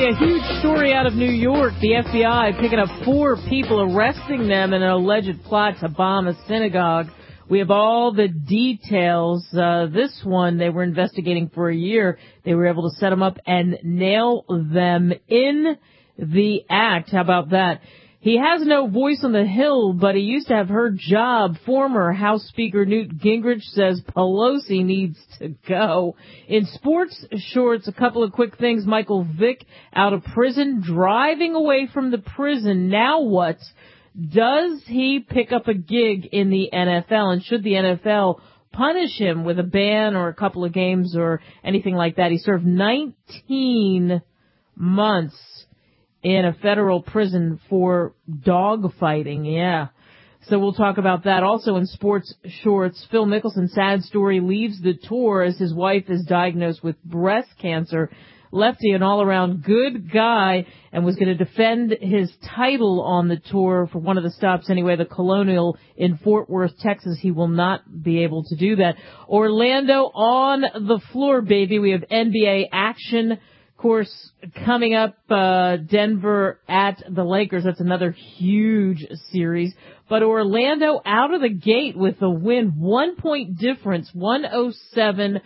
a huge story out of New York. The FBI picking up 4 people, arresting them in an alleged plot to bomb a synagogue. We have all the details. This one they were investigating for a year. They were able to set them up and nail them in the act. How about that? He has no voice on the Hill, but he used to have her job. Former House Speaker Newt Gingrich says Pelosi needs to go. In sports shorts, a couple of quick things. Michael Vick out of prison, driving away from the prison. Now what? Does he pick up a gig in the NFL? And should the NFL punish him with a ban or a couple of games or anything like that? He served 19 months in a federal prison for dog fighting. Yeah. So we'll talk about that. Also in sports shorts, Phil Mickelson, sad story, leaves the tour as his wife is diagnosed with breast cancer. Lefty, an all-around good guy, and was going to defend his title on the tour for one of the stops anyway, the Colonial in Fort Worth, Texas. He will not be able to do that. Orlando on the floor, baby. We have NBA action. Of course, coming up, Denver at the Lakers. That's another huge series. But Orlando out of the gate with a win. 1 point difference, 107-106.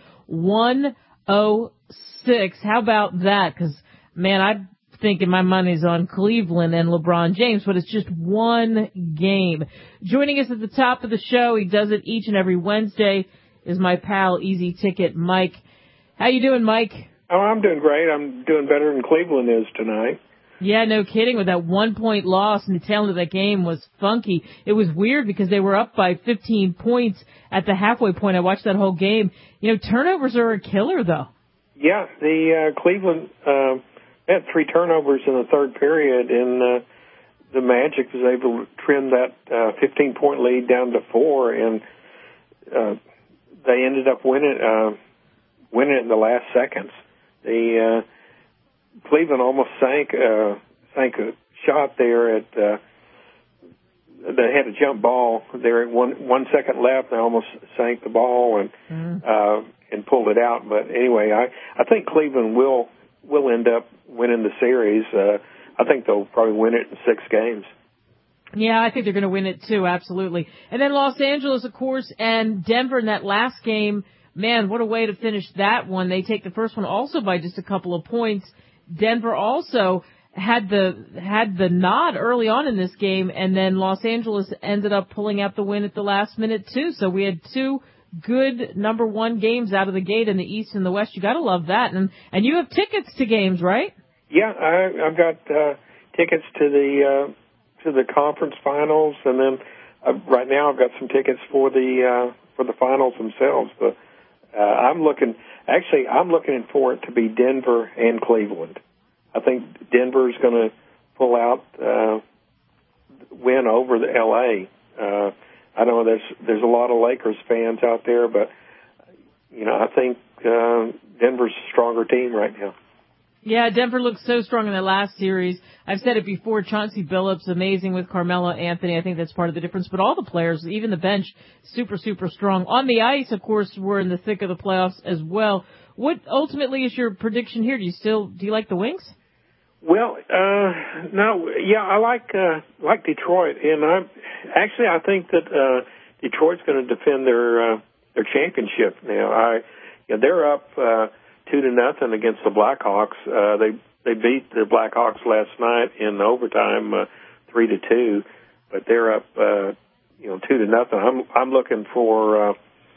How about that? Because, man, I'm thinking my money's on Cleveland and LeBron James, but it's just one game. Joining us at the top of the show, he does it each and every Wednesday, is my pal, Easy Ticket Mike. How you doing, Mike? Oh, I'm doing great. I'm doing better than Cleveland is tonight. Yeah, no kidding. With that 1 point loss and the tail end of that game was funky. It was weird because they were up by 15 points at the halfway point. I watched that whole game. You know, turnovers are a killer, though. Yeah, the Cleveland had 3 turnovers in the third period, and the Magic was able to trim that 15-point lead down to 4, and they ended up winning it in the last seconds. The Cleveland almost sank a shot there at. They had a jump ball there at 1 second left. They almost sank the ball and pulled it out. But anyway, I think Cleveland will end up winning the series. I think they'll probably win it in 6 games. Yeah, I think they're going to win it too, absolutely. And then Los Angeles, of course, and Denver in that last game. Man, what a way to finish that one. They take the first one also by just a couple of points. Denver also had the nod early on in this game, and then Los Angeles ended up pulling out the win at the last minute too. So we had 2 good number 1 games out of the gate in the East and the West. You got to love that. And you have tickets to games, right? Yeah, I've got tickets to the conference finals, and then right now I've got some tickets for the finals themselves. But I'm looking for it to be Denver and Cleveland. I think Denver's going to pull out win over the L.A. I know there's a lot of Lakers fans out there, but you know I think Denver's a stronger team right now. Yeah, Denver looked so strong in the last series. I've said it before, Chauncey Billups, amazing with Carmelo Anthony. I think that's part of the difference. But all the players, even the bench, super, super strong. On the ice, of course, we're in the thick of the playoffs as well. What ultimately is your prediction here? Do you like the Wings? Well, no, yeah, I like Detroit, and I think that Detroit's going to defend their championship now. They're up 2-0 against the Blackhawks. They beat the Blackhawks last night in overtime, 3-2, but they're up 2-0. I'm looking for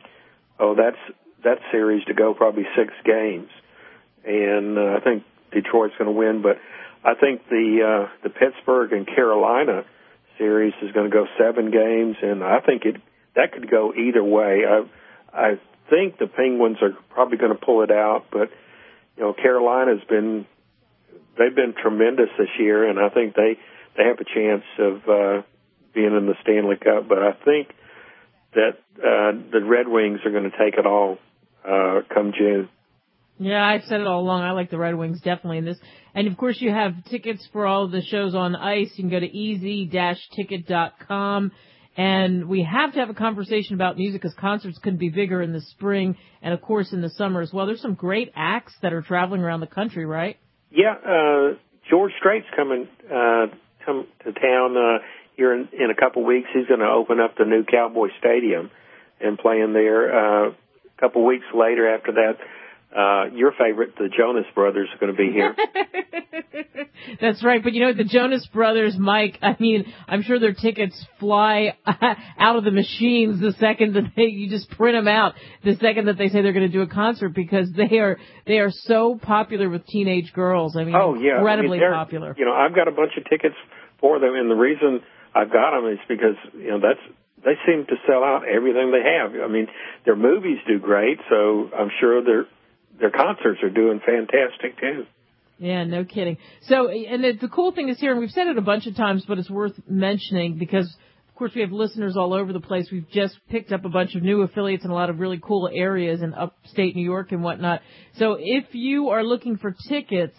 that series to go probably 6 games, and I think Detroit's going to win, but I think the Pittsburgh and Carolina series is going to go 7 games, and I think that could go either way. I think the Penguins are probably going to pull it out, but Carolina's been tremendous this year, and I think they have a chance of being in the Stanley Cup. But I think that the Red Wings are going to take it all come June. Yeah, I've said it all along. I like the Red Wings definitely in this. And, of course, you have tickets for all the shows on ice. You can go to easy-ticket.com. And we have to have a conversation about music because concerts could be bigger in the spring and, of course, in the summer as well. There's some great acts that are traveling around the country, right? George Strait's come to town here in a couple weeks. He's going to open up the new Cowboy Stadium and playing there. A couple weeks later after that, your favorite, the Jonas Brothers, are going to be here. That's right. But the Jonas Brothers, Mike, I'm sure their tickets fly out of the machines the second that you just print them out the second that they say they're going to do a concert, because they are so popular with teenage girls. Incredibly popular. I've got a bunch of tickets for them, and the reason I've got them is because, they seem to sell out everything they have. Their movies do great, so I'm sure their concerts are doing fantastic too. Yeah, no kidding. So, and the cool thing is here, and we've said it a bunch of times, but it's worth mentioning because, of course, we have listeners all over the place. We've just picked up a bunch of new affiliates in a lot of really cool areas in upstate New York and whatnot. So if you are looking for tickets,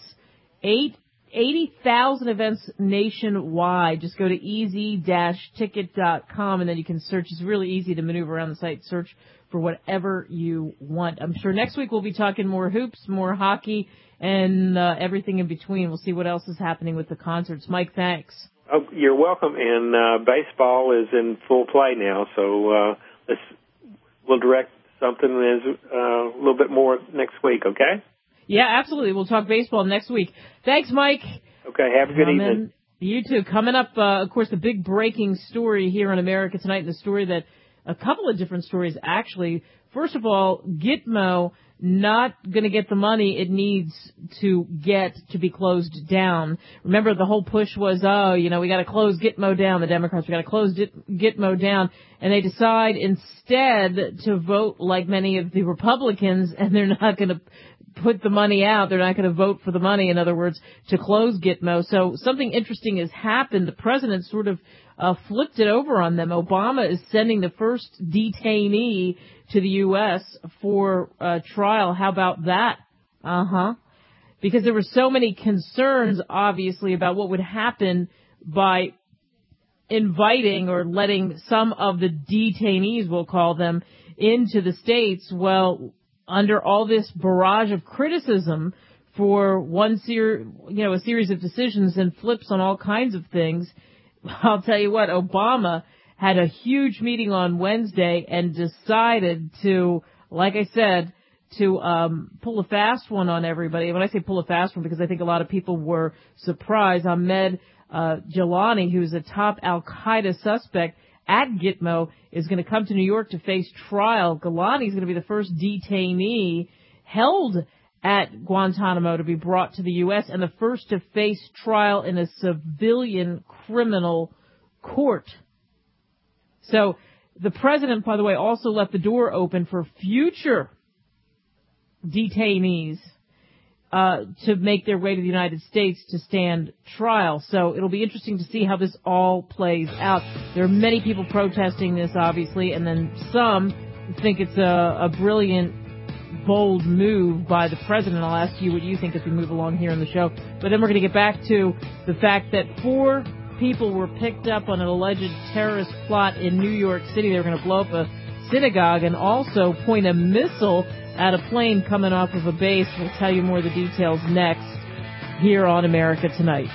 80,000 events nationwide. Just go to easy-ticket.com, and then you can search. It's really easy to maneuver around the site. Search for whatever you want. I'm sure next week we'll be talking more hoops, more hockey, and everything in between. We'll see what else is happening with the concerts. Mike, thanks. Oh, you're welcome. And baseball is in full play now, so we'll direct something a little bit more next week, okay? Yeah, absolutely. We'll talk baseball next week. Thanks, Mike. Okay, have a good evening. You too. Coming up, of course, the big breaking story here in America Tonight, and the story that a couple of different stories, actually. First of all, Gitmo not going to get the money it needs to get to be closed down. Remember, the whole push was, we got to close Gitmo down. The Democrats, we got to close Gitmo down. And they decide instead to vote like many of the Republicans, and they're not going to put the money out. They're not going to vote for the money, in other words, to close Gitmo. So something interesting has happened. The president sort of flipped it over on them. Obama is sending the first detainee to the U.S. for trial. How about that? Because there were so many concerns, obviously, about what would happen by inviting or letting some of the detainees, we'll call them, into the States. Well, under all this barrage of criticism for a series of decisions and flips on all kinds of things, I'll tell you what, Obama had a huge meeting on Wednesday and decided to, like I said, to pull a fast one on everybody. When I say pull a fast one, because I think a lot of people were surprised. Ahmed Jalani, who's a top al-Qaeda suspect at Gitmo, is going to come to New York to face trial. Jalani is going to be the first detainee held at Guantanamo to be brought to the U.S. and the first to face trial in a civilian criminal court. So the president, by the way, also left the door open for future detainees to make their way to the United States to stand trial. So it'll be interesting to see how this all plays out. There are many people protesting this, obviously, and then some think it's a brilliant, bold move by the president. I'll ask you what you think as we move along here in the show. But then we're going to get back to the fact that 4 people were picked up on an alleged terrorist plot in New York City. They were going to blow up a synagogue and also point a missile at a plane coming off of a base. We'll tell you more of the details next here on America Tonight.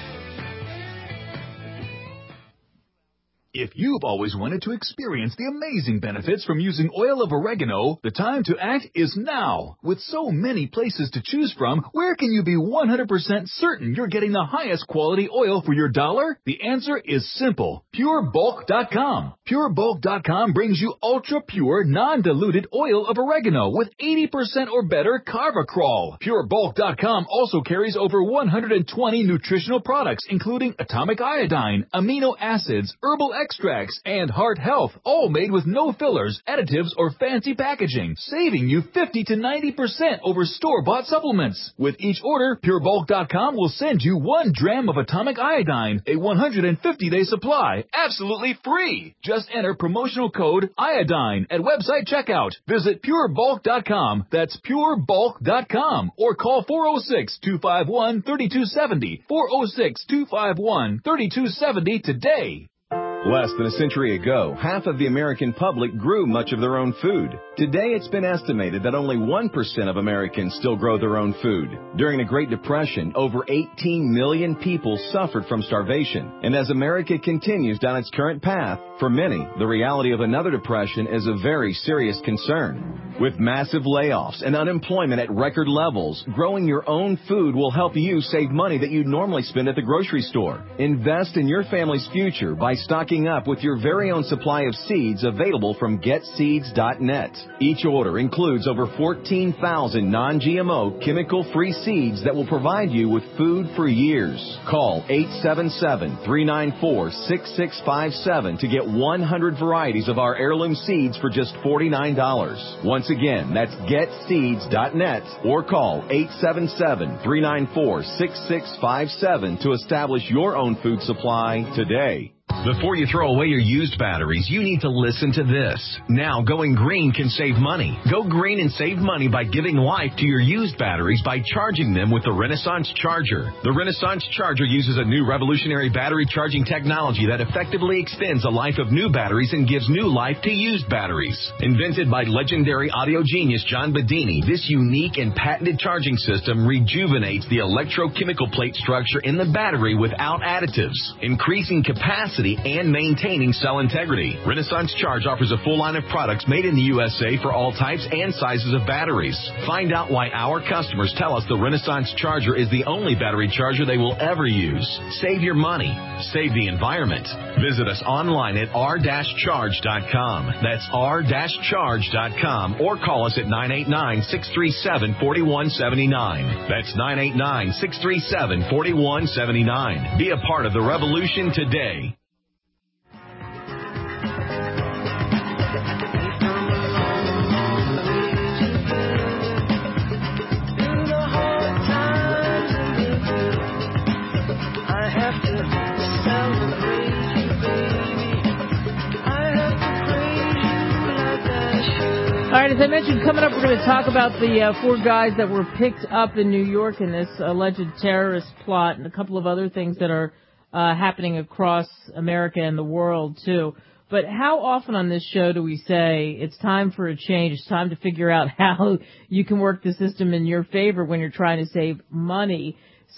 If you've always wanted to experience the amazing benefits from using oil of oregano, the time to act is now. With so many places to choose from, where can you be 100% certain you're getting the highest quality oil for your dollar? The answer is simple. PureBulk.com. PureBulk.com brings you ultra-pure, non-diluted oil of oregano with 80% or better Carvacrol. PureBulk.com also carries over 120 nutritional products, including atomic iodine, amino acids, herbal extracts, and heart health, all made with no fillers, additives, or fancy packaging, saving you 50 to 90% over store-bought supplements. With each order, PureBulk.com will send you 1 dram of atomic iodine, a 150-day supply, absolutely free. Just enter promotional code iodine at website checkout. Visit PureBulk.com, that's PureBulk.com, or call 406-251-3270, 406-251-3270 today. Less than a century ago, half of the American public grew much of their own food. Today, it's been estimated that only 1% of Americans still grow their own food. During the Great Depression, over 18 million people suffered from starvation. And as America continues down its current path, for many, the reality of another depression is a very serious concern. With massive layoffs and unemployment at record levels, growing your own food will help you save money that you'd normally spend at the grocery store. Invest in your family's future by stocking up with your very own supply of seeds available from GetSeeds.net. Each order includes over 14,000 non-GMO, chemical-free seeds that will provide you with food for years. Call 877-394-6657 to get 100 varieties of our heirloom seeds for just $49. Once again, that's GetSeeds.net or call 877-394-6657 to establish your own food supply today. Before you throw away your used batteries, you need to listen to this. Now, going green can save money. Go green and save money by giving life to your used batteries by charging them with the Renaissance Charger. The Renaissance Charger uses a new revolutionary battery charging technology that effectively extends the life of new batteries and gives new life to used batteries. Invented by legendary audio genius John Bedini, this unique and patented charging system rejuvenates the electrochemical plate structure in the battery without additives, increasing capacity and maintaining cell integrity. Renaissance Charge offers a full line of products made in the USA for all types and sizes of batteries. Find out why our customers tell us the Renaissance Charger is the only battery charger they will ever use. Save your money. Save the environment. Visit us online at r-charge.com. That's r-charge.com or call us at 989-637-4179. That's 989-637-4179. Be a part of the revolution today. All right, as I mentioned, coming up, we're going to talk about the 4 guys that were picked up in New York in this alleged terrorist plot and a couple of other things that are happening across America and the world, too. But how often on this show do we say it's time for a change, it's time to figure out how you can work the system in your favor when you're trying to save money?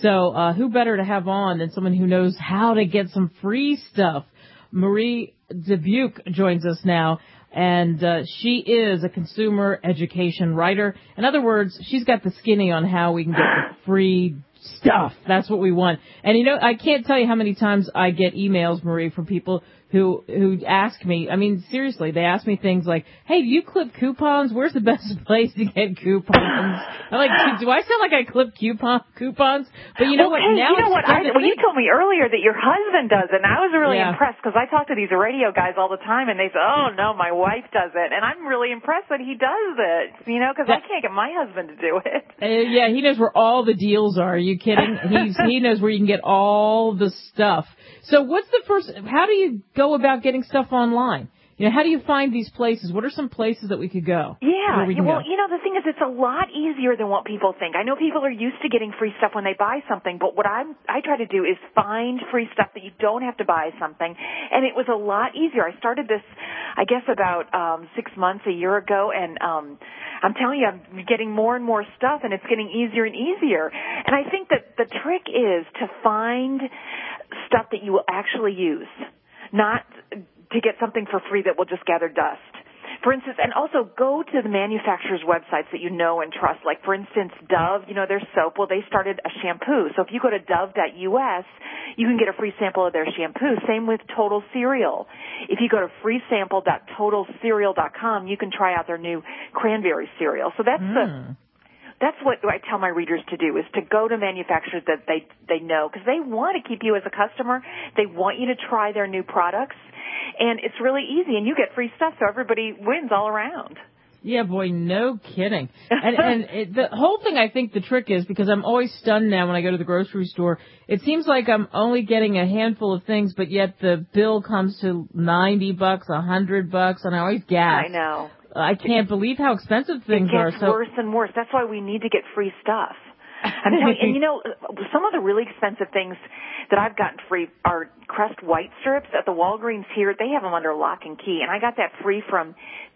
So who better to have on than someone who knows how to get some free stuff? Marie Dubuque joins us now. And she is a consumer education writer. In other words, she's got the skinny on how we can get the free stuff. That's what we want. And, you know, I can't tell you how many times I get emails, Marie, from people who ask me, I mean, seriously, they ask me things like, hey, do you clip coupons? Where's the best place to get coupons? I'm like, do I sound like I clip coupons? But you know what? Now you told me earlier that your husband does it, and I was really impressed because I talk to these radio guys all the time, and they say, oh, no, my wife does it. And I'm really impressed that he does it, you know, because I can't get my husband to do it. Yeah, he knows where all the deals are. Are you kidding? He knows where you can get all the stuff. So what's the first, how do you go about getting stuff online? You know, how do you find these places? What are some places that we could go? Yeah, you know, the thing is, it's a lot easier than what people think. I know people are used to getting free stuff when they buy something, but what I try to do is find free stuff that you don't have to buy something, and it was a lot easier. I started this, I guess, about 6 months, a year ago, and I'm telling you, I'm getting more and more stuff, and it's getting easier and easier. And I think that the trick is to find stuff that you will actually use, not to get something for free that will just gather dust. For instance, and also go to the manufacturer's websites that you know and trust. Like, for instance, Dove, you know, their soap. Well, they started a shampoo. So if you go to dove.us, you can get a free sample of their shampoo. Same with Total Cereal. If you go to freesample.totalcereal.com, you can try out their new cranberry cereal. So that's what I tell my readers to do, is to go to manufacturers that they know, because they want to keep you as a customer. They want you to try their new products. And it's really easy, and you get free stuff, so everybody wins all around. Yeah, boy, no kidding. And the whole thing, I think the trick is, because I'm always stunned now when I go to the grocery store, it seems like I'm only getting a handful of things, but yet the bill comes to $90, $100, and I always gasp. I know. I can't believe how expensive things are. It gets worse and worse. That's why we need to get free stuff. I'm telling you, and you know, some of the really expensive things that I've gotten free are Crest White Strips at the Walgreens here. They have them under lock and key, and I got that free from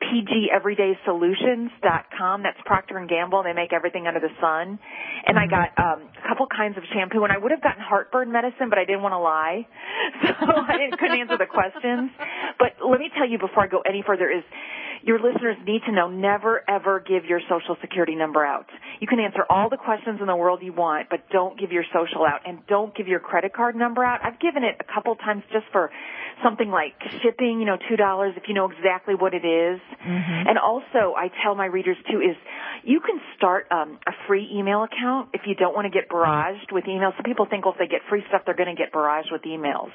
PGEverydaySolutions.com. That's Procter & Gamble. They make everything under the sun. And I got a couple kinds of shampoo, and I would have gotten heartburn medicine, but I didn't want to lie, so I couldn't answer the questions. But let me tell you before I go any further is your listeners need to know never, ever give your Social Security number out. You can answer all the questions in the world you want, but don't give your social out, and don't give your credit card number out. I've given it a couple times just for something like shipping, you know, $2 if you know exactly what it is. And also, I tell my readers, too, is you can start a free email account if you don't want to get barraged with emails. Some people think, well, if they get free stuff, they're going to get barraged with emails.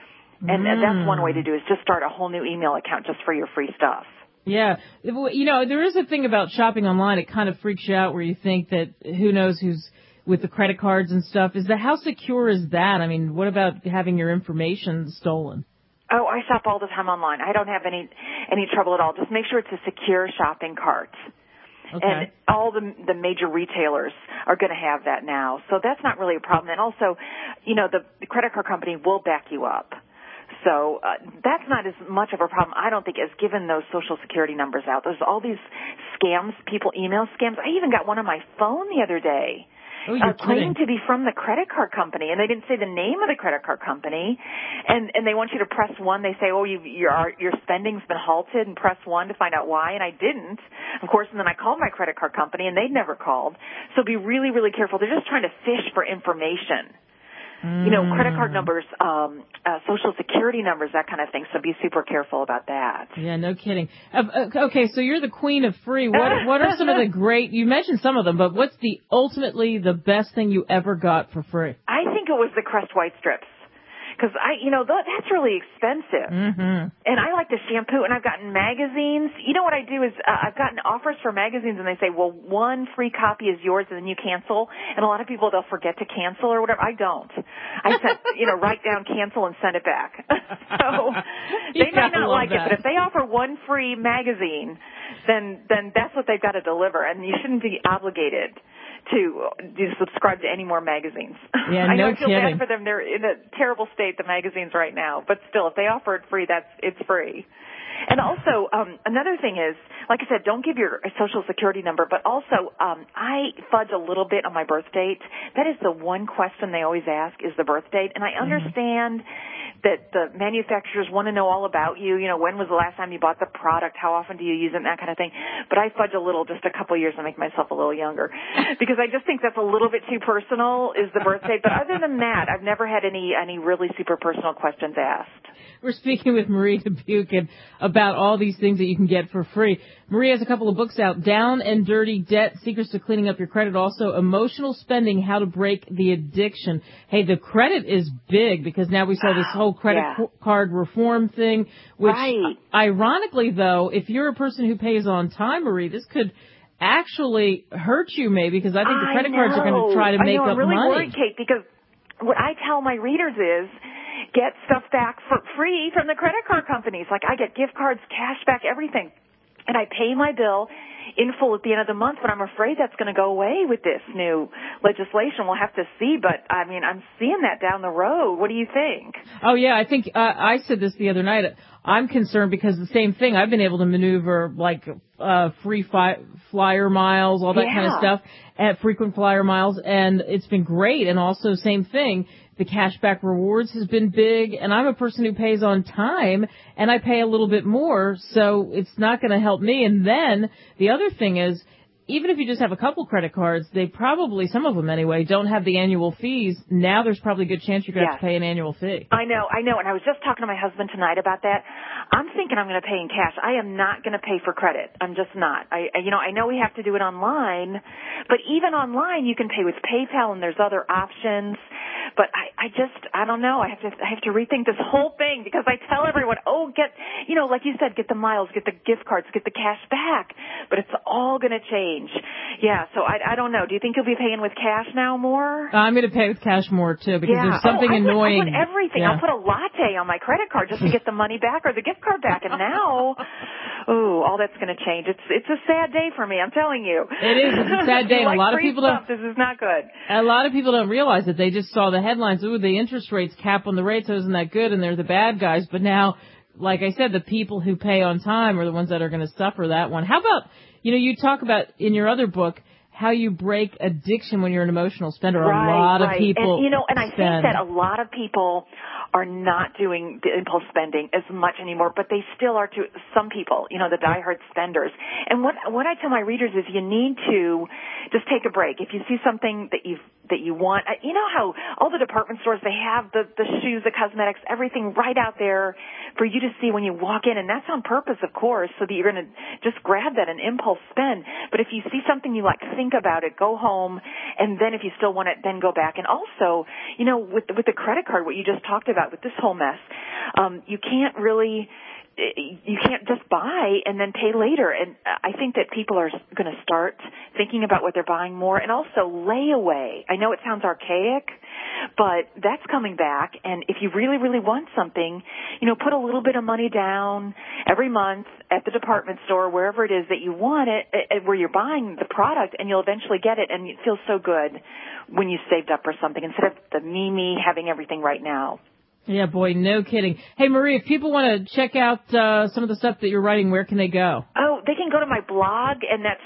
And that's one way to do it, is just start a whole new email account just for your free stuff. Yeah. You know, there is a thing about shopping online. It kind of freaks you out where you think that who knows who's with the credit cards and stuff. How secure is that? I mean, what about having your information stolen? Oh, I shop all the time online. I don't have any trouble at all. Just make sure it's a secure shopping cart. Okay. And all the major retailers are going to have that now. So that's not really a problem. And also, you know, the credit card company will back you up. So that's not as much of a problem, I don't think, as giving those Social Security numbers out. There's all these scams, people email scams. I even got one on my phone the other day. Claiming to be from the credit card company, and they didn't say the name of the credit card company, and they want you to press 1. They say, oh, your spending's been halted, and press 1 to find out why, and I didn't, of course, and then I called my credit card company, and they'd never called. So be really, really careful. They're just trying to fish for information. You know, credit card numbers, Social Security numbers, that kind of thing. So be super careful about that. Yeah, no kidding. Okay, so you're the queen of free. What are some of the great, you mentioned some of them, but what's ultimately the best thing you ever got for free? I think it was the Crest White Strips. Because that's really expensive. And I like the shampoo, and I've gotten magazines. You know what I do is I've gotten offers for magazines, and they say, well, 1 free copy is yours, and then you cancel. And a lot of people, they'll forget to cancel or whatever. I don't. I said, write down cancel and send it back. So they may not like it, but if they offer 1 free magazine, then that's what they've got to deliver, and you shouldn't be obligated to subscribe to any more magazines. Yeah, I know, no I feel bad for them. They're in a terrible state, the magazines right now. But still, if they offer it free, it's free. And also, another thing is, like I said, don't give your Social Security number, but also I fudge a little bit on my birth date. That is the one question they always ask, is the birth date. And I understand that the manufacturers want to know all about you. You know, when was the last time you bought the product? How often do you use it? And that kind of thing. But I fudge a little, just a couple years, to make myself a little younger, because I just think that's a little bit too personal, is the birth date. But other than that, I've never had any really super personal questions asked. We're speaking with Marie Dubuque about all these things that you can get for free. Marie has a couple of books out: Down and Dirty Debt, Secrets to Cleaning Up Your Credit. Also, Emotional Spending, How to Break the Addiction. Hey, the credit is big, because now we saw this whole credit card reform thing, which ironically, though, if you're a person who pays on time, Marie, this could actually hurt you maybe, because I think the credit cards are going to try to make up money. I'm really worried, Kate, because what I tell my readers is, get stuff back for free from the credit card companies. Like, I get gift cards, cash back, everything. And I pay my bill in full at the end of the month, but I'm afraid that's going to go away with this new legislation. We'll have to see, but, I mean, I'm seeing that down the road. What do you think? Oh, yeah, I think I said this the other night. I'm concerned because the same thing. I've been able to maneuver, like, free flyer miles, all that kind of stuff, at frequent flyer miles, and it's been great. And also, same thing, the cashback rewards has been big, and I'm a person who pays on time, and I pay a little bit more, so it's not going to help me. And then the other thing is, even if you just have a couple credit cards, they probably, some of them anyway, don't have the annual fees. Now there's probably a good chance you're going to have to pay an annual fee. I know. And I was just talking to my husband tonight about that. I'm thinking I'm going to pay in cash. I am not going to pay for credit. I'm just not. I know we have to do it online, but even online you can pay with PayPal, and there's other options. But I don't know. I have to rethink this whole thing, because I tell everyone, like you said, get the miles, get the gift cards, get the cash back. But it's all going to change. Yeah, so I don't know. Do you think you'll be paying with cash now more? I'm going to pay with cash more, too, because there's something annoying. I put everything. Yeah. I'll put a latte on my credit card just to get the money back or the gift card back. And now, all that's going to change. It's a sad day for me, I'm telling you. It is. It's a sad day. And a lot of people don't. This is not good. A lot of people don't realize it. They just saw the headlines. Ooh, the interest rates cap on the rates isn't that good, and they're the bad guys. But now, like I said, the people who pay on time are the ones that are going to suffer that one. How about, you talk about in your other book how you break addiction when you're an emotional spender. Right, a lot of people and I think that a lot of people are not doing the impulse spending as much anymore, but they still are to some people, the diehard spenders. And what I tell my readers is you need to just take a break. If you see something that you want, you know how all the department stores, they have the shoes, the cosmetics, everything right out there for you to see when you walk in, and that's on purpose, of course, so that you're going to just grab that and impulse spend. But if you see something you like, think about it, go home, and then if you still want it, then go back. And also, with the credit card, what you just talked about with this whole mess, you can't just buy and then pay later. And I think that people are going to start thinking about what they're buying more. And also layaway. I know it sounds archaic, but that's coming back. And if you really, really want something, put a little bit of money down every month at the department store, wherever it is that you want it, where you're buying the product, and you'll eventually get it. And it feels so good when you saved up for something instead of the me having everything right now. Yeah, boy, no kidding. Hey, Marie, if people want to check out some of the stuff that you're writing, where can they go? Oh, they can go to my blog, and that's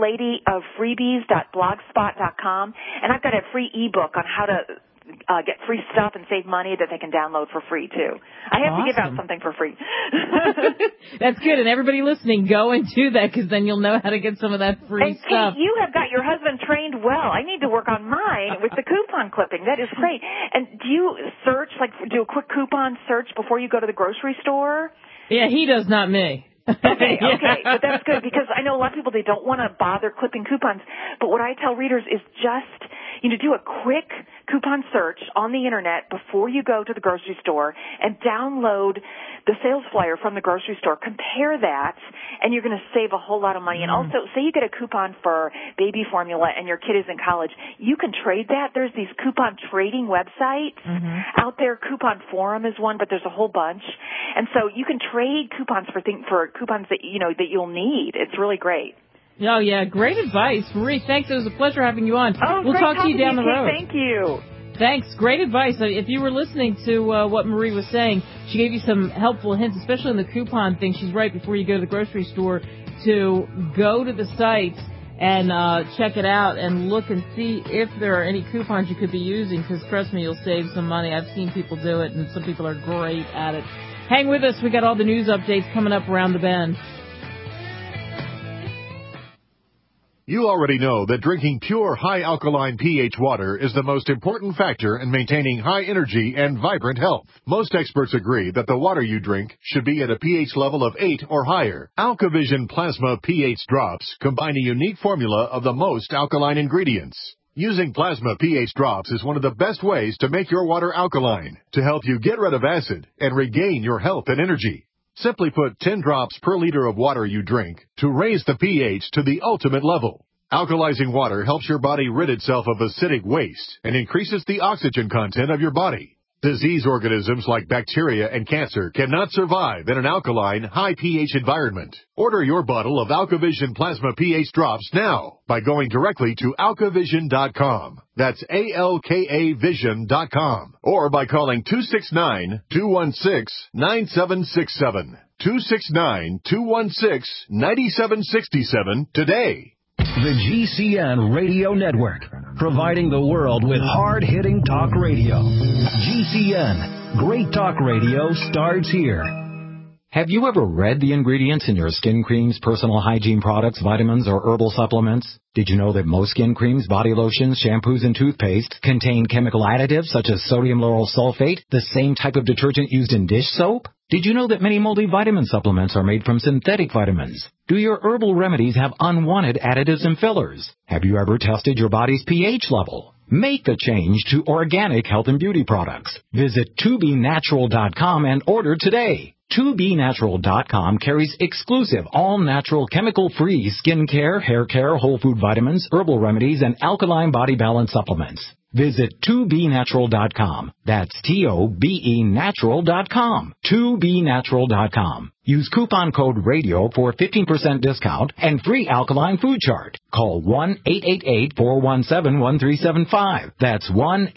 firstladyoffreebies.blogspot.com. And I've got a free ebook on how to get free stuff and save money that they can download for free, too. I have to give out something for free. That's good. And everybody listening, go and do that, because then you'll know how to get some of that free stuff. Kate, you have got your husband trained well. I need to work on mine with the coupon clipping. That is great. And do you do a quick coupon search before you go to the grocery store? Yeah, he does, not me. Okay, but that's good, because I know a lot of people, they don't want to bother clipping coupons. But what I tell readers is just, do a quick coupon search on the internet before you go to the grocery store and download the sales flyer from the grocery store. Compare that, and you're going to save a whole lot of money. And also, say you get a coupon for baby formula and your kid is in college, you can trade that. There's these coupon trading websites out there. Coupon Forum is one, but there's a whole bunch. And so you can trade coupons for coupons that that you'll need. It's really great. Oh, yeah, great advice. Marie, thanks. It was a pleasure having you on. Oh, we'll talk to you down the road. Thank you. Thanks. Great advice. If you were listening to what Marie was saying, she gave you some helpful hints, especially in the coupon thing. She's right, before you go to the grocery store, to go to the site and check it out and look and see if there are any coupons you could be using, because trust me, you'll save some money. I've seen people do it, and some people are great at it. Hang with us. We got all the news updates coming up around the bend. You already know that drinking pure, high-alkaline pH water is the most important factor in maintaining high energy and vibrant health. Most experts agree that the water you drink should be at a pH level of 8 or higher. AlkaVision Plasma pH drops combine a unique formula of the most alkaline ingredients. Using Plasma pH drops is one of the best ways to make your water alkaline, to help you get rid of acid and regain your health and energy. Simply put 10 drops per liter of water you drink to raise the pH to the ultimate level. Alkalizing water helps your body rid itself of acidic waste and increases the oxygen content of your body. Disease organisms like bacteria and cancer cannot survive in an alkaline, high pH environment. Order your bottle of AlkaVision Plasma pH drops now by going directly to AlkaVision.com. That's ALKAVision.com. Or by calling 269-216-9767. 269-216-9767 today. The GCN Radio Network, providing the world with hard-hitting talk radio. GCN, great talk radio starts here. Have you ever read the ingredients in your skin creams, personal hygiene products, vitamins, or herbal supplements? Did you know that most skin creams, body lotions, shampoos, and toothpaste contain chemical additives such as sodium lauryl sulfate, the same type of detergent used in dish soap? Did you know that many multivitamin supplements are made from synthetic vitamins? Do your herbal remedies have unwanted additives and fillers? Have you ever tested your body's pH level? Make the change to organic health and beauty products. Visit 2BNatural.com and order today. 2BNatural.com carries exclusive, all-natural, chemical-free skincare, hair care, whole food vitamins, herbal remedies, and alkaline body balance supplements. Visit 2BNatural.com. That's TOBENatural.com. 2BNatural.com. Use coupon code RADIO for 15% discount and free alkaline food chart. Call 1-888-417-1375. That's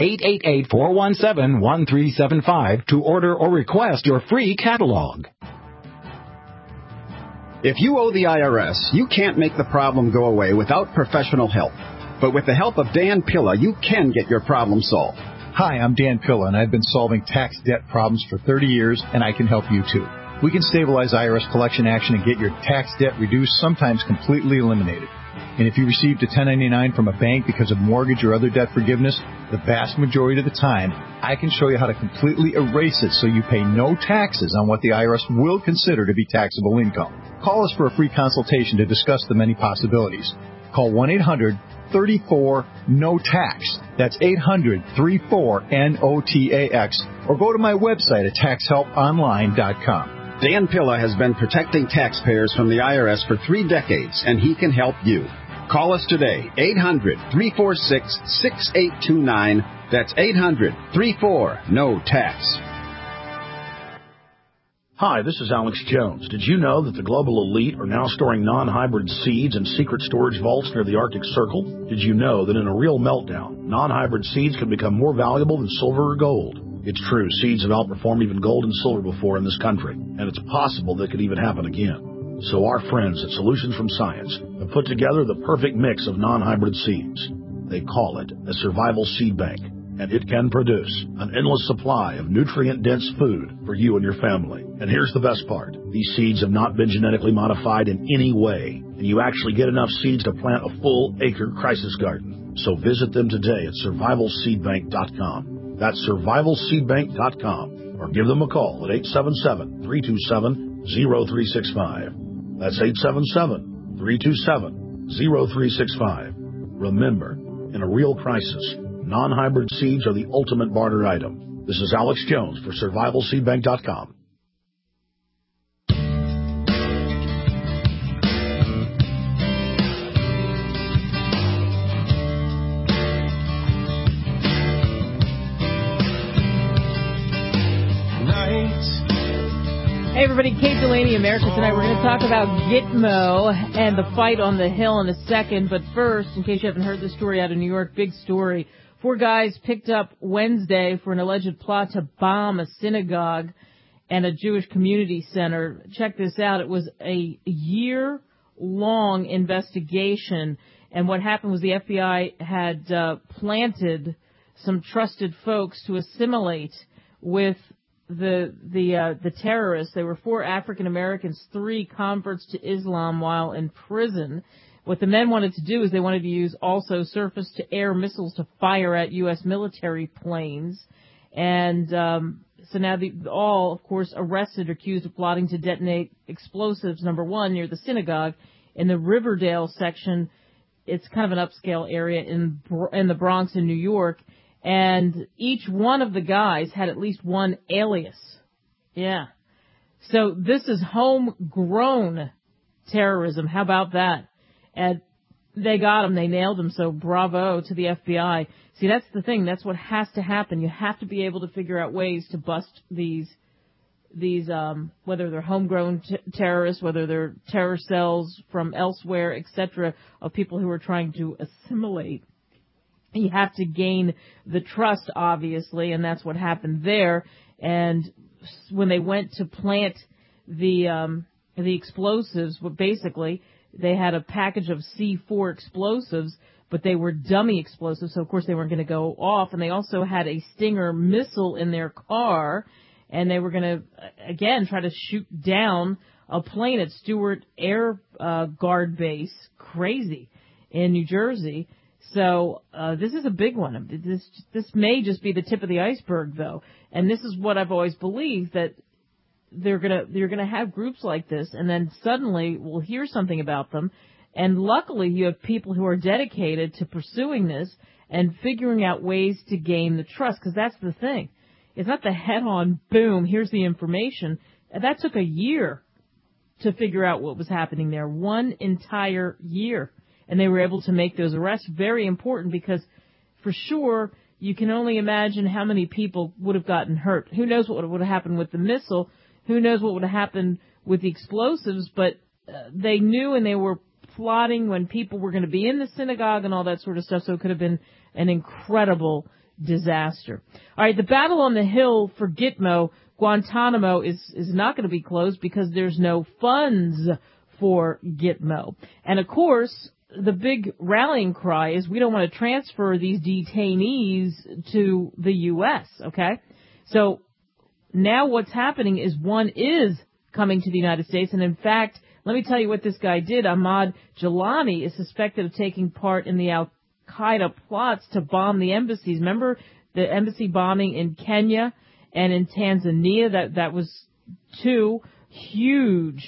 1-888-417-1375 to order or request your free catalog. If you owe the IRS, you can't make the problem go away without professional help. But with the help of Dan Pilla, you can get your problem solved. Hi, I'm Dan Pilla, and I've been solving tax debt problems for 30 years, and I can help you too. We can stabilize IRS collection action and get your tax debt reduced, sometimes completely eliminated. And if you received a 1099 from a bank because of mortgage or other debt forgiveness, the vast majority of the time, I can show you how to completely erase it so you pay no taxes on what the IRS will consider to be taxable income. Call us for a free consultation to discuss the many possibilities. Call 1-800-34-NO-TAX. That's 800-34-NOTAX. Or go to my website at taxhelponline.com. Dan Pilla has been protecting taxpayers from the IRS for 3 decades, and he can help you. Call us today, 800-346-6829. That's 800-34-NO-TAX. Hi, this is Alex Jones. Did you know that the global elite are now storing non-hybrid seeds in secret storage vaults near the Arctic Circle? Did you know that in a real meltdown, non-hybrid seeds can become more valuable than silver or gold? It's true, seeds have outperformed even gold and silver before in this country, and it's possible that could even happen again. So our friends at Solutions from Science have put together the perfect mix of non-hybrid seeds. They call it a survival seed bank, and it can produce an endless supply of nutrient-dense food for you and your family. And here's the best part. These seeds have not been genetically modified in any way, and you actually get enough seeds to plant a full-acre crisis garden. So visit them today at survivalseedbank.com. That's survivalseedbank.com, or give them a call at 877-327-0365. That's 877-327-0365. Remember, in a real crisis, non-hybrid seeds are the ultimate barter item. This is Alex Jones for survivalseedbank.com. Hey everybody, Kate Delaney, America Tonight. We're going to talk about Gitmo and the fight on the Hill in a second. But first, in case you haven't heard the story out of New York, big story. 4 guys picked up Wednesday for an alleged plot to bomb a synagogue and a Jewish community center. Check this out. It was a year-long investigation. And what happened was the FBI had planted some trusted folks to assimilate with the terrorists. They were 4 African Americans, 3 converts to Islam while in prison. What the men wanted to do is they wanted to use also surface-to-air missiles to fire at U.S. military planes. And so now all, of course, arrested or accused of plotting to detonate explosives, number 1, near the synagogue in the Riverdale section. It's kind of an upscale area in the Bronx in New York. And each one of the guys had at least one alias. Yeah. So this is homegrown terrorism. How about that? And they got him. They nailed him. So bravo to the FBI. See, that's the thing. That's what has to happen. You have to be able to figure out ways to bust these whether they're homegrown terrorists, whether they're terror cells from elsewhere, etc., of people who are trying to assimilate. You have to gain the trust, obviously, and that's what happened there. And when they went to plant the explosives, well, basically, they had a package of C4 explosives, but they were dummy explosives, so of course they weren't going to go off. And they also had a Stinger missile in their car, and they were going to, again, try to shoot down a plane at Stewart Air Guard Base, crazy, in New Jersey. So this is a big one. This may just be the tip of the iceberg, though. And this is what I've always believed, that you're gonna have groups like this, and then suddenly we'll hear something about them, And luckily, you have people who are dedicated to pursuing this and figuring out ways to gain the trust, because that's the thing. It's not the head-on, boom, here's the information. That took a year to figure out what was happening there, 1 entire year. And they were able to make those arrests. Very important, because for sure you can only imagine how many people would have gotten hurt. Who knows what would have happened with the missile? Who knows what would have happened with the explosives? But they knew, and they were plotting when people were going to be in the synagogue and all that sort of stuff, so it could have been an incredible disaster. All right, the battle on the Hill for Gitmo, Guantanamo, is not going to be closed because there's no funds for Gitmo. And, of course, the big rallying cry is we don't want to transfer these detainees to the U.S., okay? So now what's happening is one is coming to the United States, and in fact, let me tell you what this guy did. Ahmad Jalani is suspected of taking part in the Al-Qaeda plots to bomb the embassies. Remember the embassy bombing in Kenya and in Tanzania? That was 2 huge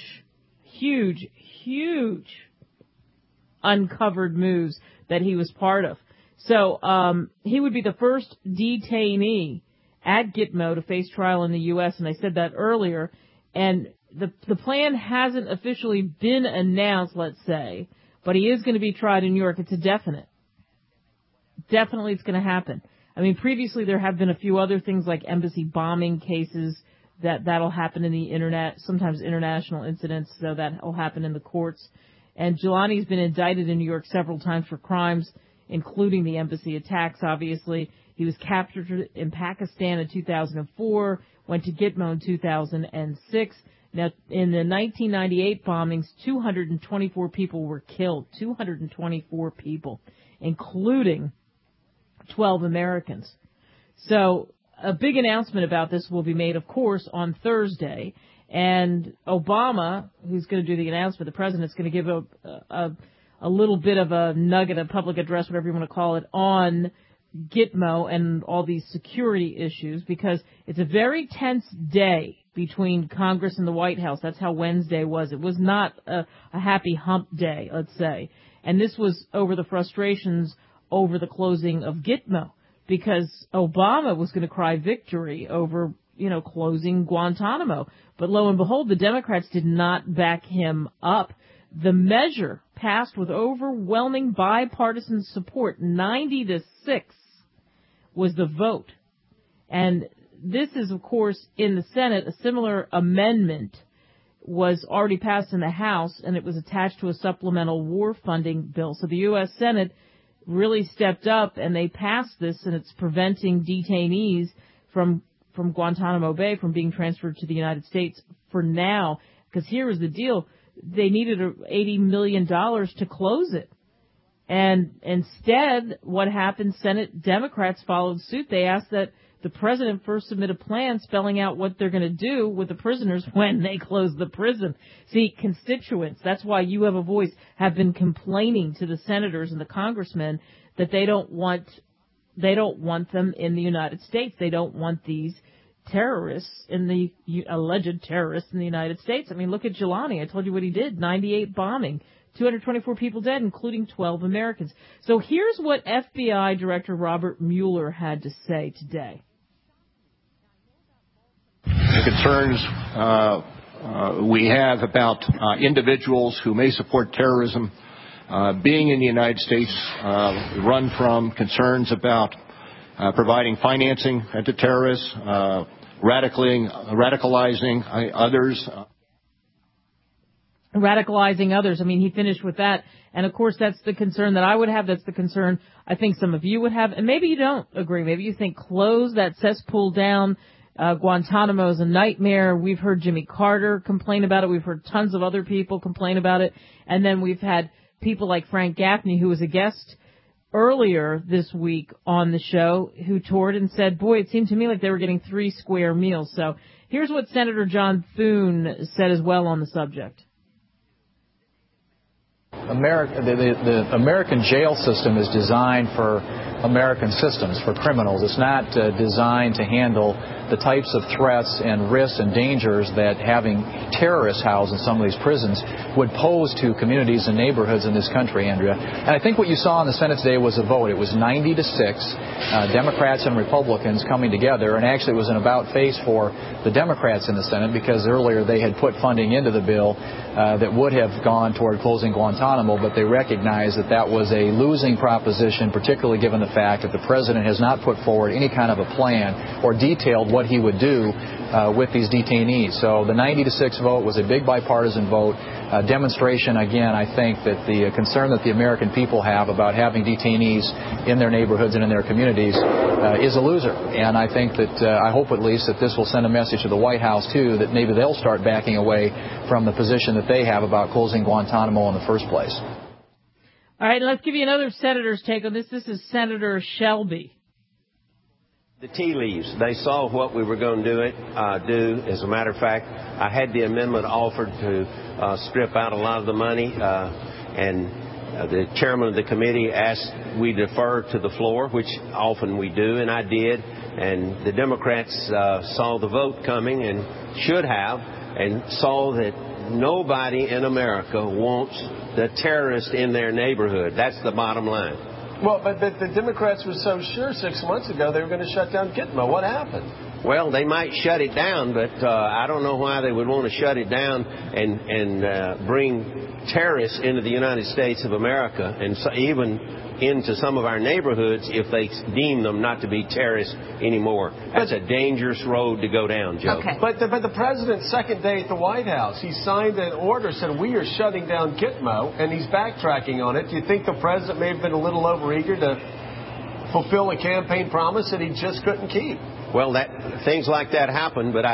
uncovered moves that he was part of. So he would be the first detainee at Gitmo to face trial in the U.S., and I said that earlier. And the plan hasn't officially been announced, let's say, but he is going to be tried in New York. It's a definite. Definitely it's going to happen. I mean, previously there have been a few other things like embassy bombing cases that'll happen in the internet, sometimes international incidents, so that'll happen in the courts. And Jelani's been indicted in New York several times for crimes, including the embassy attacks, obviously. He was captured in Pakistan in 2004, went to Gitmo in 2006. Now, in the 1998 bombings, 224 people were killed, 224 people, including 12 Americans. So a big announcement about this will be made, of course, on Thursday. And Obama, who's going to do the announcement, the president's going to give a little bit of a nugget, a public address, whatever you want to call it, on Gitmo and all these security issues, because it's a very tense day between Congress and the White House. That's how Wednesday was. It was not a happy hump day, let's say. And this was over the frustrations over the closing of Gitmo, because Obama was going to cry victory over, closing Guantanamo. But lo and behold, the Democrats did not back him up. The measure passed with overwhelming bipartisan support. 90-6 was the vote. And this is, of course, in the Senate. A similar amendment was already passed in the House, and it was attached to a supplemental war funding bill. So the U.S. Senate really stepped up, and they passed this, and it's preventing detainees from Guantanamo Bay from being transferred to the United States for now. Because here is the deal. They needed $80 million to close it. And instead, what happened, Senate Democrats followed suit. They asked that the president first submit a plan spelling out what they're going to do with the prisoners when they close the prison. See, constituents, that's why You Have a Voice, have been complaining to the senators and the congressmen that they don't want them in the United States. They don't want these terrorists alleged terrorists in the United States. I mean, look at Jelani. I told you what he did. 98 bombing. 224 people dead, including 12 Americans. So here's what FBI Director Robert Mueller had to say today. The concerns we have about individuals who may support terrorism being in the United States run from concerns about providing financing to terrorists, radicalizing others. Radicalizing others. I mean, he finished with that. And, of course, that's the concern that I would have. That's the concern I think some of you would have. And maybe you don't agree. Maybe you think close that cesspool down. Guantanamo is a nightmare. We've heard Jimmy Carter complain about it. We've heard tons of other people complain about it. And then we've had people like Frank Gaffney, who was a guest earlier this week on the show, who toured and said, boy, it seemed to me like they were getting 3 square meals. So here's what Senator John Thune said as well on the subject. The American jail system is designed for American systems for criminals. It's not designed to handle the types of threats and risks and dangers that having terrorists housed in some of these prisons would pose to communities and neighborhoods in this country, Andrea. And I think what you saw in the Senate today was a vote. It was 90-6, Democrats and Republicans coming together, and actually it was an about face for the Democrats in the Senate because earlier they had put funding into the bill that would have gone toward closing Guantanamo, but they recognized that that was a losing proposition, particularly given the fact that the president has not put forward any kind of a plan or detailed what he would do with these detainees. So the 90-6 vote was a big bipartisan vote. Demonstration, again, I think that the concern that the American people have about having detainees in their neighborhoods and in their communities is a loser. And I think that, I hope at least, that this will send a message to the White House, too, that maybe they'll start backing away from the position that they have about closing Guantanamo in the first place. All right, let's give you another senator's take on this. This is Senator Shelby. The tea leaves. They saw what we were going to do. As a matter of fact, I had the amendment offered to strip out a lot of the money, and the chairman of the committee asked we defer to the floor, which often we do, and I did. And the Democrats saw the vote coming and should have, and saw that nobody in America wants the terrorist in their neighborhood. That's the bottom line. Well, but the Democrats were so sure 6 months ago they were going to shut down Gitmo. What happened? Well, they might shut it down, but I don't know why they would want to shut it down and bring terrorists into the United States of America and so even into some of our neighborhoods if they deem them not to be terrorists anymore. That's a dangerous road to go down, Joe. Okay. But the president's second day at the White House, he signed an order, said we are shutting down Gitmo, and he's backtracking on it. Do you think the president may have been a little overeager to fulfill a campaign promise that he just couldn't keep? Well, things like that happen, but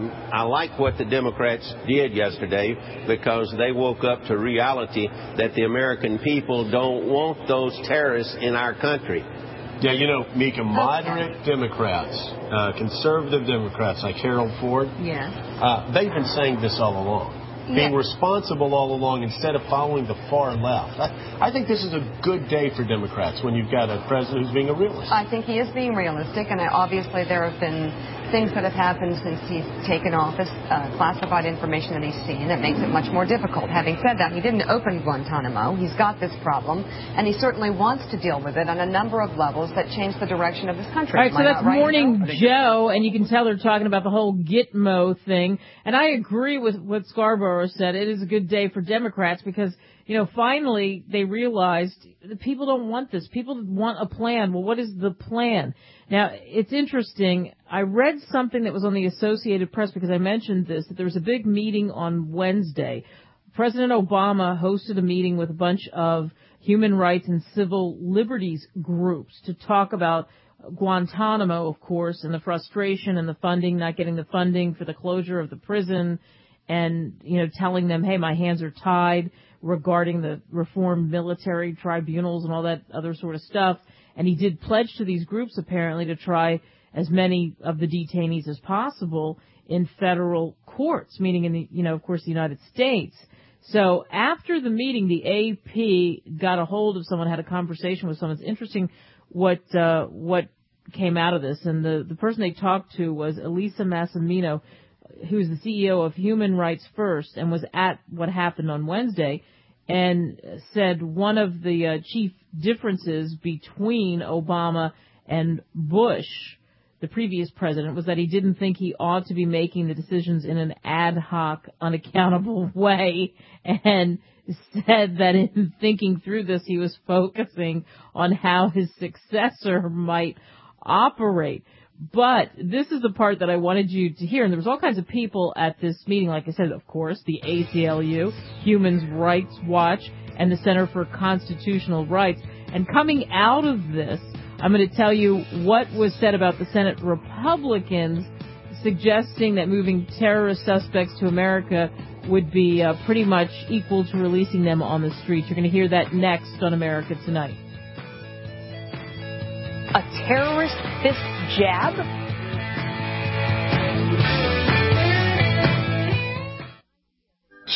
I like what the Democrats did yesterday because they woke up to reality that the American people don't want those terrorists in our country. Yeah, you know, Mika, moderate Democrats, conservative Democrats like Harold Ford, they've been saying this all along. Being responsible all along instead of following the far left. I think this is a good day for Democrats when you've got a president who's being a realist. I think he is being realistic, and obviously there have been things that have happened since he's taken office, classified information that he's seen that makes it much more difficult. Having said that, he didn't open Guantanamo. He's got this problem, and he certainly wants to deal with it on a number of levels that change the direction of this country. All right, so that's Morning Joe, and you can tell they're talking about the whole Gitmo thing. And I agree with what Scarborough said. It is a good day for Democrats because, you know, finally they realized that people don't want this. People want a plan. Well, what is the plan? Now, it's interesting. I read something that was on the Associated Press because I mentioned this, that there was a big meeting on Wednesday. President Obama hosted a meeting with a bunch of human rights and civil liberties groups to talk about Guantanamo, of course, and the frustration and the funding, not getting the funding for the closure of the prison, and, you know, telling them, hey, my hands are tied regarding the reformed military tribunals and all that other sort of stuff. And he did pledge to these groups, apparently, to try as many of the detainees as possible in federal courts, meaning in the, you know, of course, the United States. So after the meeting, the AP got a hold of someone, had a conversation with someone. It's interesting what came out of this. And the person they talked to was Elisa Massimino, who's the CEO of Human Rights First and was at what happened on Wednesday, and said one of the chief differences between Obama and Bush, the previous president, was that he didn't think he ought to be making the decisions in an ad hoc, unaccountable way, and said that in thinking through this, he was focusing on how his successor might operate. But this is the part that I wanted you to hear, and there was all kinds of people at this meeting, like I said, of course, the ACLU, Human Rights Watch, and the Center for Constitutional Rights. And coming out of this, I'm going to tell you what was said about the Senate Republicans suggesting that moving terrorist suspects to America would be pretty much equal to releasing them on the streets. You're going to hear that next on America Tonight. A terrorist fist jab?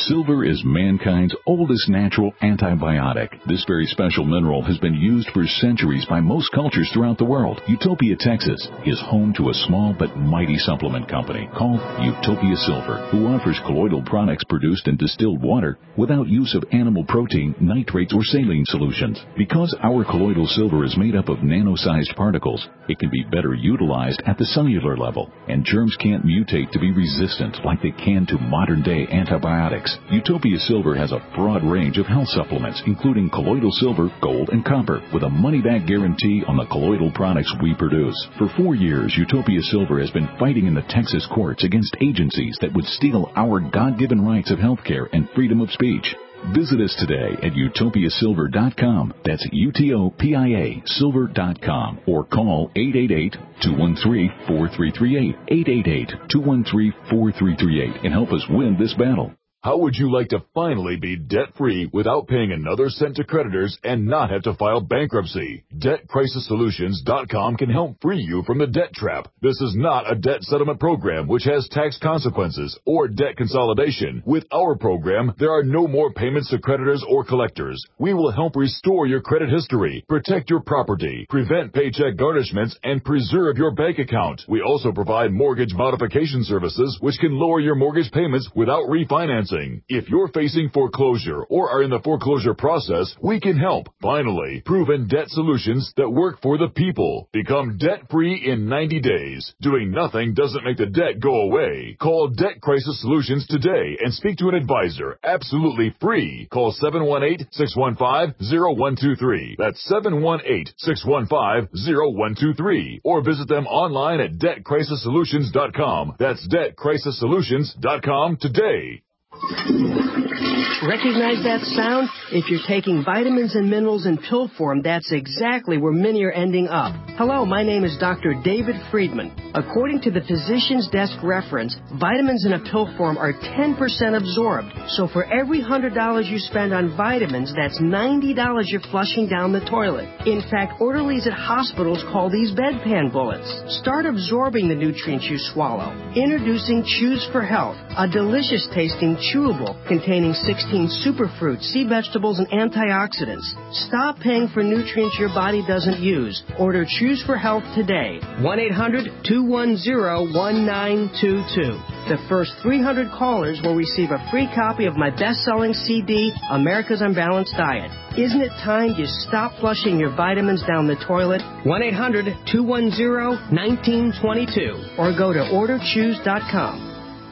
Silver is mankind's oldest natural antibiotic. This very special mineral has been used for centuries by most cultures throughout the world. Utopia, Texas is home to a small but mighty supplement company called Utopia Silver, who offers colloidal products produced in distilled water without use of animal protein, nitrates, or saline solutions. Because our colloidal silver is made up of nano-sized particles, it can be better utilized at the cellular level, and germs can't mutate to be resistant like they can to modern-day antibiotics. Utopia Silver has a broad range of health supplements, including colloidal silver, gold, and copper, with a money-back guarantee on the colloidal products we produce. For 4 years, Utopia Silver has been fighting in the Texas courts against agencies that would steal our God-given rights of health care and freedom of speech. Visit us today at utopiasilver.com. That's UTOPIA silver.com, or call 888-213-4338, 888-213-4338, and help us win this battle. How would you like to finally be debt-free without paying another cent to creditors and not have to file bankruptcy? DebtCrisisSolutions.com can help free you from the debt trap. This is not a debt settlement program which has tax consequences or debt consolidation. With our program, there are no more payments to creditors or collectors. We will help restore your credit history, protect your property, prevent paycheck garnishments, and preserve your bank account. We also provide mortgage modification services which can lower your mortgage payments without refinancing. If you're facing foreclosure or are in the foreclosure process, we can help. Finally, proven debt solutions that work for the people. Become debt-free in 90 days. Doing nothing doesn't make the debt go away. Call Debt Crisis Solutions today and speak to an advisor. Absolutely free. Call 718-615-0123. That's 718-615-0123. Or visit them online at DebtCrisisSolutions.com. That's DebtCrisisSolutions.com today. Recognize that sound? If you're taking vitamins and minerals in pill form, that's exactly where many are ending up. Hello, my name is Dr. David Friedman. According to the Physician's Desk reference, vitamins in a pill form are 10% absorbed. So for every $100 you spend on vitamins, that's $90 you're flushing down the toilet. In fact, orderlies at hospitals call these bedpan bullets. Start absorbing the nutrients you swallow. Introducing Choose for Health, a delicious tasting chewable containing 16 superfruits, sea vegetables, and antioxidants. Stop paying for nutrients your body doesn't use. Order Choose for Health today. 1-800-210-1922. The first 300 callers will receive a free copy of my best-selling CD, America's Unbalanced Diet. Isn't it time you stop flushing your vitamins down the toilet? 1-800-210-1922 or go to orderchoose.com.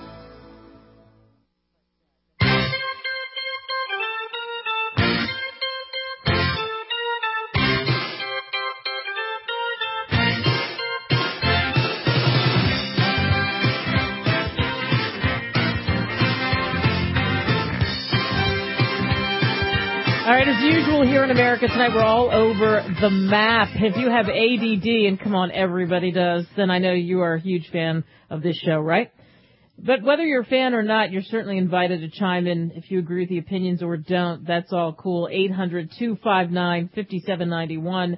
All right, as usual here in America tonight, we're all over the map. If you have ADD, and come on, everybody does, then I know you are a huge fan of this show, right? But whether you're a fan or not, you're certainly invited to chime in if you agree with the opinions or don't. That's all cool. 800-259-5791.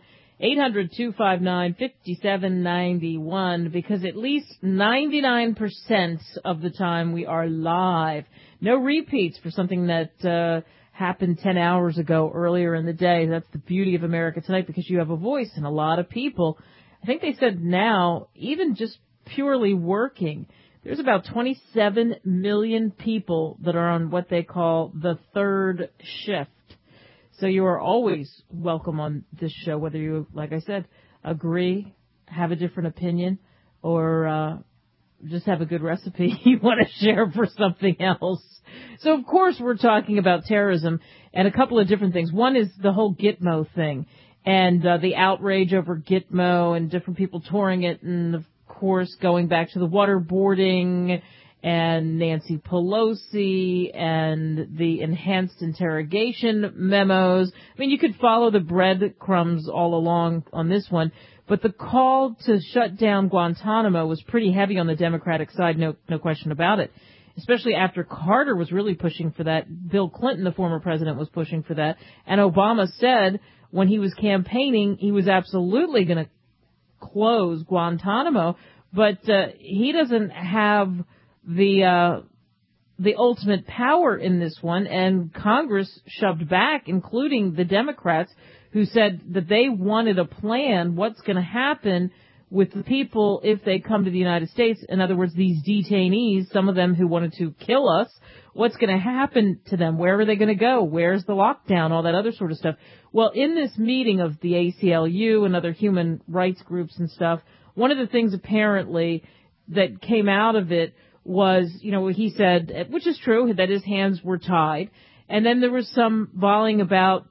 800-259-5791, because at least 99% of the time we are live. No repeats for something that happened 10 hours ago earlier in the day. That's the beauty of America Tonight, because you have a voice, and a lot of people, I think they said now, even just purely working, there's about 27 million people that are on what they call the third shift. So you are always welcome on this show, whether you, like I said, agree, have a different opinion, or just have a good recipe you want to share for something else. So, of course, we're talking about terrorism and a couple of different things. One is the whole Gitmo thing and the outrage over Gitmo and different people touring it, and, of course, going back to the waterboarding and Nancy Pelosi and the enhanced interrogation memos. I mean, you could follow the breadcrumbs all along on this one. But the call to shut down Guantanamo was pretty heavy on the Democratic side, no question about it, especially after Carter was really pushing for that. Bill Clinton, the former president, was pushing for that. And Obama said when he was campaigning he was absolutely going to close Guantanamo, but he doesn't have the the ultimate power in this one, and Congress shoved back, including the Democrats, who said that they wanted a plan, what's going to happen with the people if they come to the United States. In other words, these detainees, some of them who wanted to kill us, what's going to happen to them? Where are they going to go? Where's the lockdown? All that other sort of stuff. Well, in this meeting of the ACLU and other human rights groups and stuff, one of the things apparently that came out of it was, he said, which is true, that his hands were tied. And then there was some volleying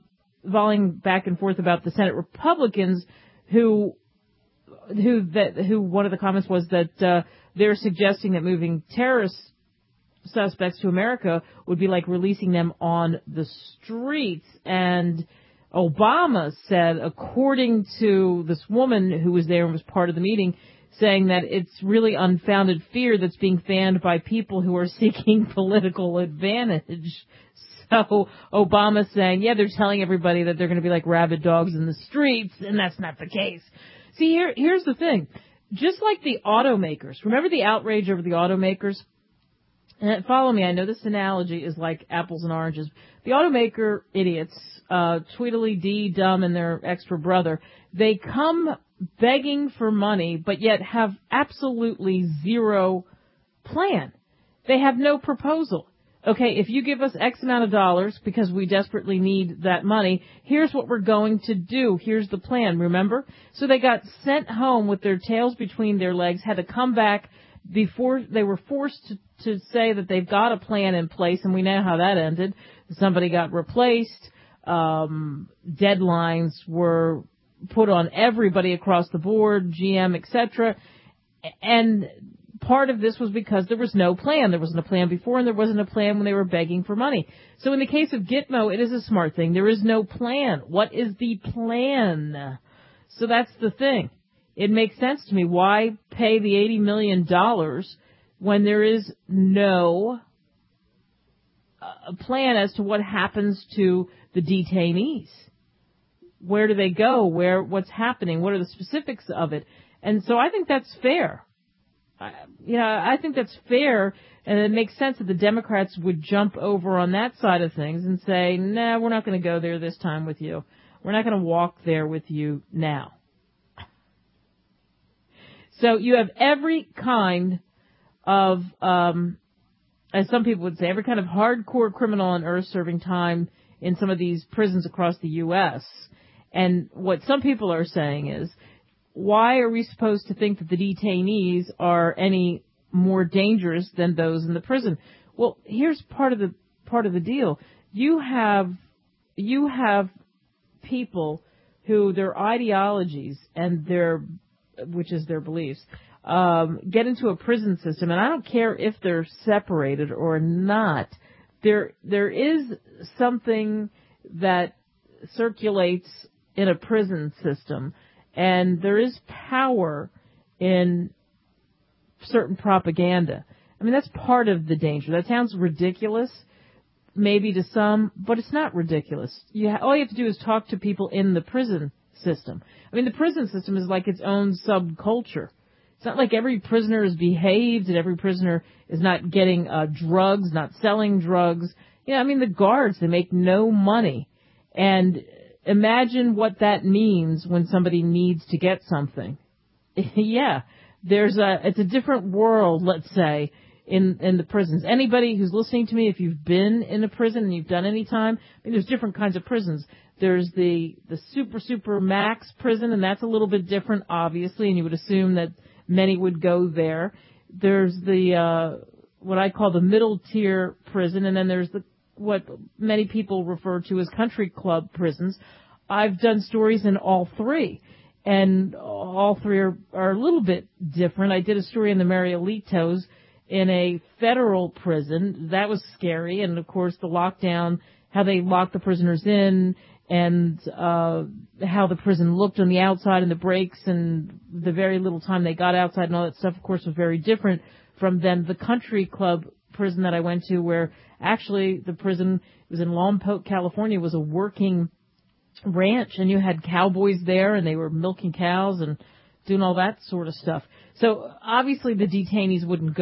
back and forth about the Senate Republicans who one of the comments was that they're suggesting that moving terrorist suspects to America would be like releasing them on the streets. And Obama said, according to this woman who was there and was part of the meeting, saying that it's really unfounded fear that's being fanned by people who are seeking political advantage. So Obama's saying, yeah, they're telling everybody that they're going to be like rabid dogs in the streets, and that's not the case. See, here's the thing. Just like the automakers, remember the outrage over the automakers? And follow me, I know this analogy is like apples and oranges. The automaker idiots, Tweedledee, Dumb, and their extra brother, they come begging for money, but yet have absolutely zero plan. They have no proposal. Okay, if you give us X amount of dollars because we desperately need that money, here's what we're going to do. Here's the plan, remember? So they got sent home with their tails between their legs, had to come back before they were forced to say that they've got a plan in place, and we know how that ended. Somebody got replaced. Deadlines were put on everybody across the board, GM, etc. And part of this was because there was no plan. There wasn't a plan before, and there wasn't a plan when they were begging for money. So in the case of Gitmo, it is a smart thing. There is no plan. What is the plan? So that's the thing. It makes sense to me. Why pay the $80 million when there is no plan as to what happens to the detainees? Where do they go? What's happening? What are the specifics of it? And so I think that's fair. I think that's fair, and it makes sense that the Democrats would jump over on that side of things and say, nah, we're not going to go there this time with you. We're not going to walk there with you now. So you have every kind of, as some people would say, every kind of hardcore criminal on earth serving time in some of these prisons across the U.S. And what some people are saying is, why are we supposed to think that the detainees are any more dangerous than those in the prison? Well, here's part of the deal. You have people who their ideologies and which is their beliefs, get into a prison system, and I don't care if they're separated or not. There is something that circulates in a prison system, and there is power in certain propaganda. I mean, that's part of the danger. That sounds ridiculous, maybe to some, but it's not ridiculous. All you have to do is talk to people in the prison system. I mean, the prison system is like its own subculture. It's not like every prisoner is behaved and every prisoner is not getting drugs, not selling drugs. I mean, the guards, they make no money. And imagine what that means when somebody needs to get something. Yeah, it's a different world, let's say, in the prisons. Anybody who's listening to me, if you've been in a prison and you've done any time, I mean, there's different kinds of prisons. There's the super max prison, and that's a little bit different, obviously, and you would assume that many would go there. There's the what I call the middle tier prison, and then there's what many people refer to as country club prisons. I've done stories in all three, and all three are a little bit different. I did a story in the Marielitos in a federal prison. That was scary, and of course the lockdown, how they locked the prisoners in, and how the prison looked on the outside and the breaks and the very little time they got outside and all that stuff, of course, was very different from then the country club prison that I went to, where actually the prison was in Lompoc, California, was a working ranch, and you had cowboys there, and they were milking cows and doing all that sort of stuff. So obviously the detainees wouldn't go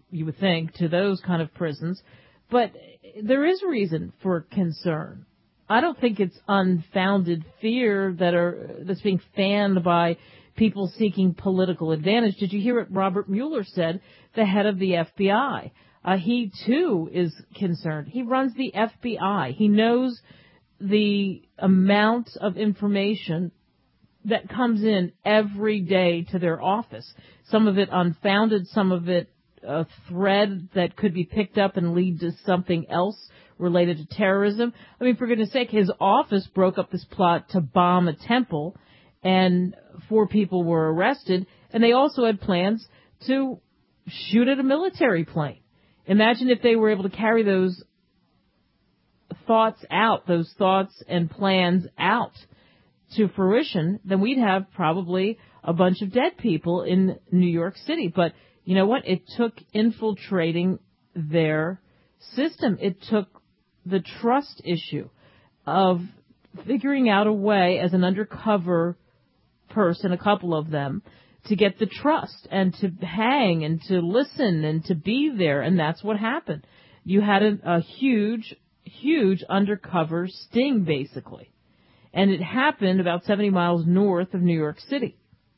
you would think, to those kind of prisons. But there is reason for concern. I don't think it's unfounded fear that's being fanned by people seeking political advantage. Did you hear what Robert Mueller said, the head of the FBI? He, too, is concerned. He runs the FBI. He knows the amount of information that comes in every day to their office. Some of it unfounded, some of it a thread that could be picked up and lead to something else related to terrorism. I mean, for goodness sake, his office broke up this plot to bomb a temple, and 4 people were arrested, and they also had plans to shoot at a military plane. Imagine if they were able to carry those thoughts and plans out to fruition, then we'd have probably a bunch of dead people in New York City. But you know what? It took infiltrating their system. It took the trust issue of figuring out a way as an undercover person, a couple of them, to get the trust and to hang and to listen and to be there. And that's what happened. You had a huge undercover sting, basically. And it happened about 70 miles north of New York City.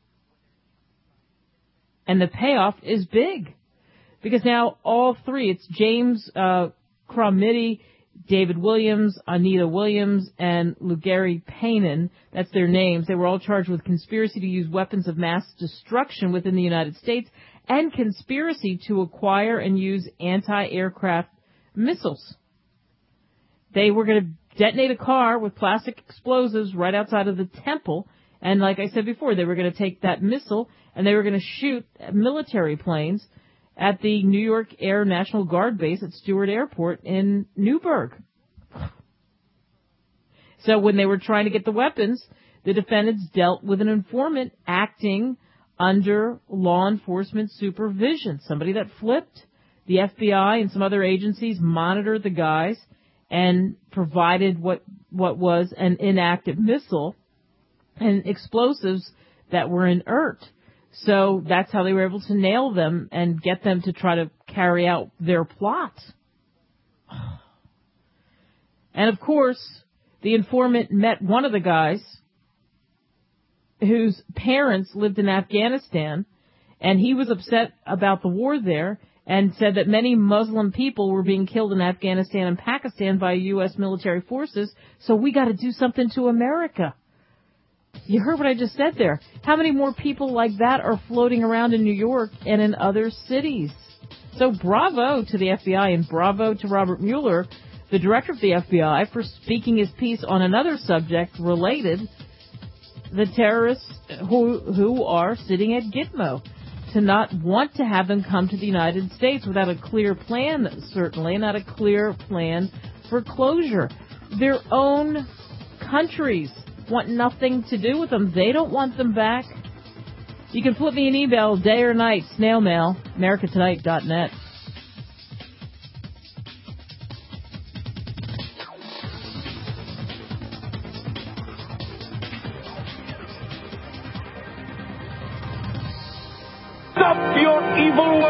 And the payoff is big. Because now all 3, it's James Cromity, David Williams, Anita Williams, and Lugari Paynon. That's their names. They were all charged with conspiracy to use weapons of mass destruction within the United States and conspiracy to acquire and use anti-aircraft missiles. They were going to detonate a car with plastic explosives right outside of the temple. And like I said before, they were going to take that missile and they were going to shoot military planes at the New York Air National Guard base at Stewart Airport in Newburgh. So when they were trying to get the weapons, the defendants dealt with an informant acting under law enforcement supervision, somebody that flipped. The FBI and some other agencies monitored the guys and provided what was an inactive missile and explosives that were inert. So that's how they were able to nail them and get them to try to carry out their plot. And of course, the informant met one of the guys whose parents lived in Afghanistan, and he was upset about the war there and said that many Muslim people were being killed in Afghanistan and Pakistan by U.S. military forces, so we got to do something to America. You heard what I just said there. How many more people like that are floating around in New York and in other cities? So bravo to the FBI and bravo to Robert Mueller, the director of the FBI, for speaking his piece on another subject related, the terrorists who are sitting at Gitmo, to not want to have them come to the United States without a clear plan, certainly, not a clear plan for closure. Their own countries want nothing to do with them. They don't want them back. You can flip me an email, day or night, snail mail, americatonight.net. Stop your evil